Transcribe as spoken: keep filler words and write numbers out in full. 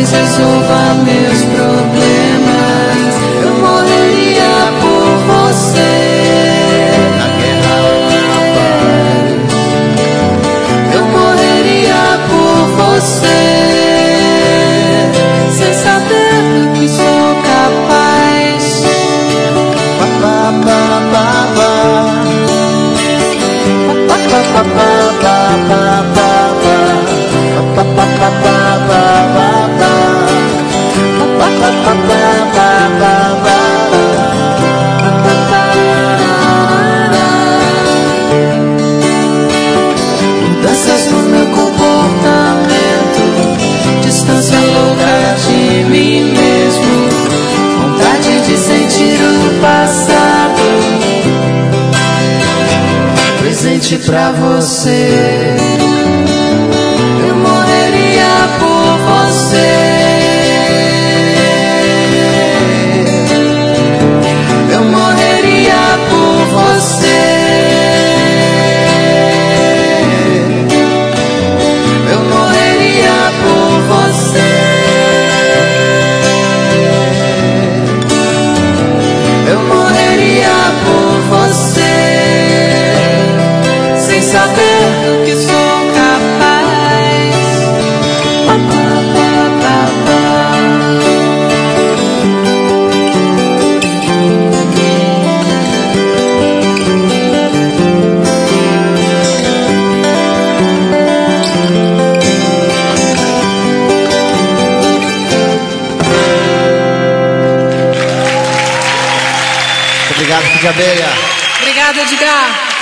talvez resolva meus problemas. Eu morreria por você. Na guerra ou na paz, Eu morreria por você, sem saber do que sou capaz. pa pa pa pa pa, pa pa pa pa pa pa pa, pa pa pa pa pa pa pa, pa pa pa pa pa pa pa. Mudanças no meu comportamento, distância louca de mim mesmo, vontade de sentir o passado, presente pra você. Eu morreria por você. Eu morreria por você. Eu morreria por você. Eu morreria por você, sem saber do que sou capaz. Pa, pa, pa, pa, pa. Obrigado, Kid Abelha. Obrigada, Edgar.